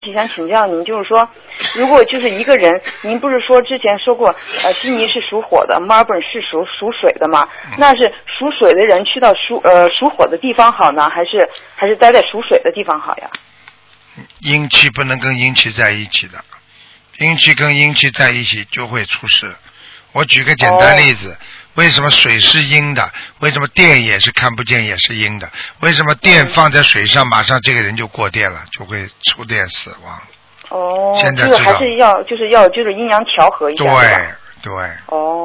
题想请教您，就是说，如果就是一个人，您不是说之前说过，悉尼是属火的，墨尔本是属水的吗？那是属水的人去到属火的地方好呢，还是待在属水的地方好呀？ 阴气不能跟阴气在一起的，阴气跟阴气在一起就会出事。我举个简单例子，为什么水是阴的？为什么电也是看不见也是阴的？为什么电放在水上，马上这个人就过电了，就会触电死亡？ 哦， 现在就是还是要阴阳调和一下。 对对。 哦。